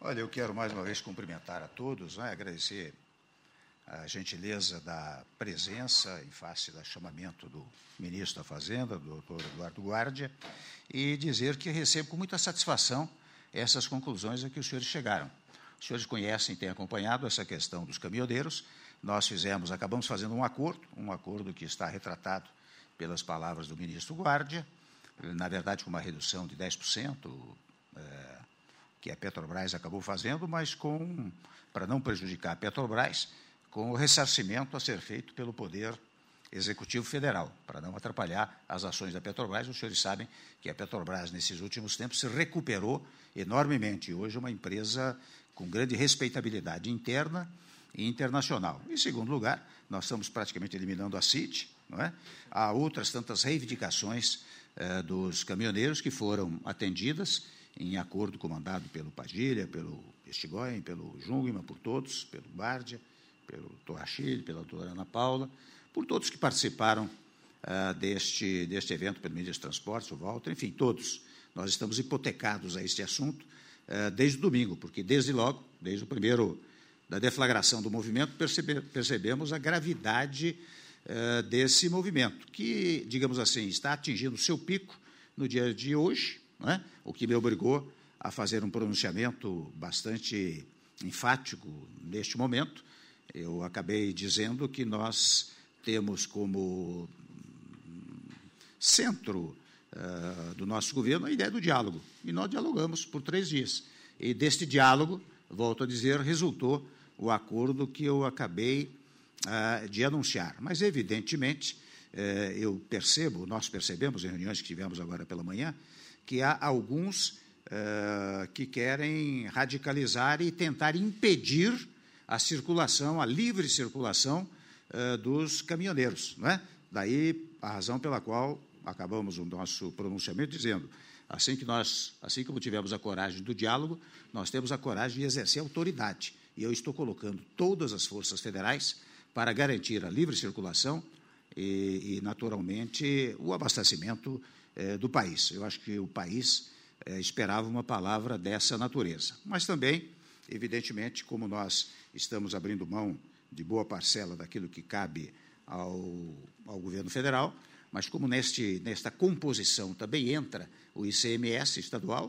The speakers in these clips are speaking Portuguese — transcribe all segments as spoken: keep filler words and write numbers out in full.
Olha, eu quero mais uma vez cumprimentar a todos, né, agradecer a gentileza da presença em face do chamamento do ministro da Fazenda, do doutor Eduardo Guardia, e dizer que recebo com muita satisfação essas conclusões a que os senhores chegaram. Os senhores conhecem, têm acompanhado essa questão dos caminhoneiros. Nós fizemos, acabamos fazendo um acordo, um acordo que está retratado pelas palavras do ministro Guardia, na verdade com uma redução de dez por cento, é, que a Petrobras acabou fazendo, mas com, para não prejudicar a Petrobras, com o ressarcimento a ser feito pelo Poder Executivo Federal, para não atrapalhar as ações da Petrobras. Os senhores sabem que a Petrobras, nesses últimos tempos, se recuperou enormemente. Hoje é uma empresa com grande respeitabilidade interna e internacional. Em segundo lugar, nós estamos praticamente eliminando a C I T, não é? Há outras tantas reivindicações eh, dos caminhoneiros que foram atendidas em acordo comandado pelo Padilha, pelo Estigoyen, pelo Jungmann, por todos, pelo Guardia, pelo Torrachille, pela doutora Ana Paula, por todos que participaram uh, deste, deste evento, pelo ministro dos Transportes, o Walter, enfim, todos. Nós estamos hipotecados a este assunto uh, desde o domingo, porque desde logo, desde o primeiro da deflagração do movimento, percebe, percebemos a gravidade uh, desse movimento, que, digamos assim, está atingindo o seu pico no dia de hoje, não é? O que me obrigou a fazer um pronunciamento bastante enfático neste momento. Eu acabei dizendo que nós temos como centro uh, do nosso governo a ideia do diálogo, e nós dialogamos por três dias. E deste diálogo, volto a dizer, resultou o acordo que eu acabei uh, de anunciar. Mas, evidentemente, uh, eu percebo, nós percebemos em reuniões que tivemos agora pela manhã, que há alguns uh, que querem radicalizar e tentar impedir a circulação, a livre circulação uh, dos caminhoneiros, não é? Daí a razão pela qual acabamos o nosso pronunciamento dizendo, assim que nós, assim como tivemos a coragem do diálogo, nós temos a coragem de exercer autoridade. E eu estou colocando todas as forças federais para garantir a livre circulação e, e naturalmente, o abastecimento eh, do país. Eu acho que o país eh, esperava uma palavra dessa natureza. Mas também, evidentemente, como nós estamos abrindo mão de boa parcela daquilo que cabe ao, ao governo federal, mas como neste, nesta composição também entra o I C M S estadual,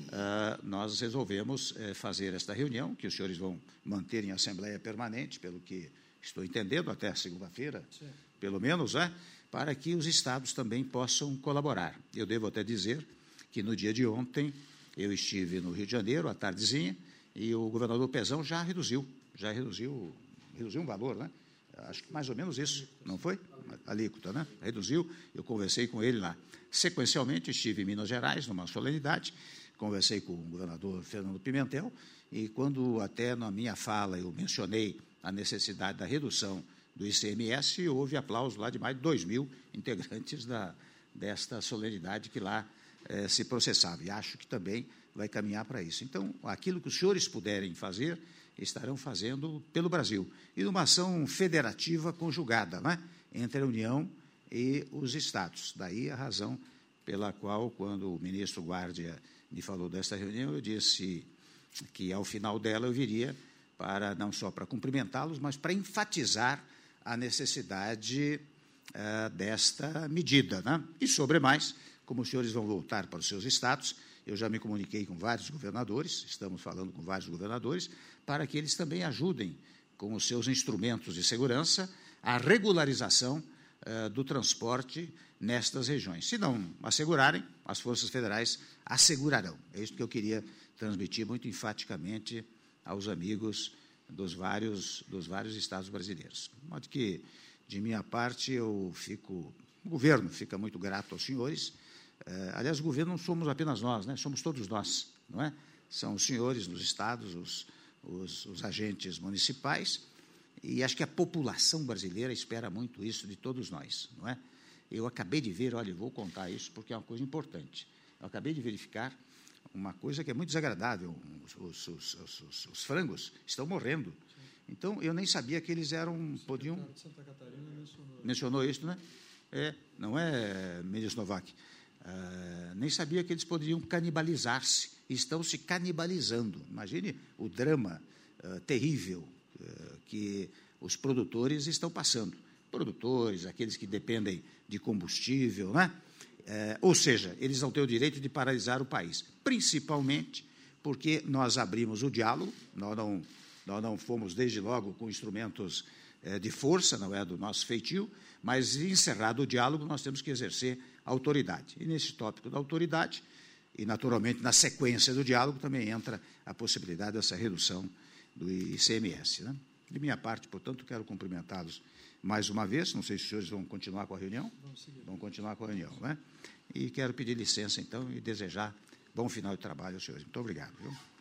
uh, nós resolvemos uh, fazer esta reunião, que os senhores vão manter em assembleia permanente, pelo que estou entendendo, até segunda-feira, pelo menos, né, para que os estados também possam colaborar. Eu devo até dizer que no dia de ontem eu estive no Rio de Janeiro, à tardezinha, e o governador Pezão já reduziu, já reduziu, reduziu um valor, né? Acho que mais ou menos isso, não foi? Alíquota, né? Reduziu, eu conversei com ele lá. Sequencialmente, estive em Minas Gerais, numa solenidade, conversei com o governador Fernando Pimentel, e quando até na minha fala eu mencionei a necessidade da redução do I C M S, houve aplauso lá de mais de dois mil integrantes da, desta solenidade que lá eh, se processava. E acho que também vai caminhar para isso. Então, aquilo que os senhores puderem fazer, estarão fazendo pelo Brasil. E numa ação federativa conjugada, né, entre a União e os Estados. Daí a razão pela qual, quando o ministro Guardia me falou desta reunião, eu disse que, ao final dela, eu viria para, não só para cumprimentá-los, mas para enfatizar a necessidade uh, desta medida, né? E, sobre mais, como os senhores vão voltar para os seus estados, eu já me comuniquei com vários governadores, estamos falando com vários governadores, para que eles também ajudem, com os seus instrumentos de segurança, a regularização uh, do transporte nestas regiões. Se não assegurarem, as forças federais assegurarão. É isso que eu queria transmitir muito enfaticamente aos amigos dos vários, dos vários estados brasileiros. De modo que, de minha parte, eu fico, o governo fica muito grato aos senhores. Uh, aliás, o governo não somos apenas nós, né? Somos todos nós, não é? São os senhores nos estados, os, os, os agentes municipais, e acho que a população brasileira espera muito isso de todos nós, não é? Eu acabei de ver, olha, vou contar isso porque é uma coisa importante. Eu acabei de verificar uma coisa que é muito desagradável. Os, os, os, os, os frangos estão morrendo. Sim. Então, eu nem sabia que eles eram, podiam... O secretário de Santa Catarina mencionou. Mencionou isso, né? É, não é, ministro Novak? uh, nem sabia que eles poderiam canibalizar-se. Estão se canibalizando. Imagine o drama uh, terrível uh, que os produtores estão passando. Produtores, aqueles que dependem de combustível, né? Uh, ou seja, eles vão ter o direito de paralisar o país, principalmente porque nós abrimos o diálogo, nós não, nós não fomos, desde logo, com instrumentos uh, de força, não é do nosso feitio, mas, encerrado o diálogo, nós temos que exercer autoridade. E, nesse tópico da autoridade, e, naturalmente, na sequência do diálogo, também entra a possibilidade dessa redução do I C M S. Né? De minha parte, portanto, quero cumprimentá-los mais uma vez. Não sei se os senhores vão continuar com a reunião. Vão continuar com a reunião. Né? E quero pedir licença, então, e desejar bom final de trabalho aos senhores. Muito obrigado. Viu?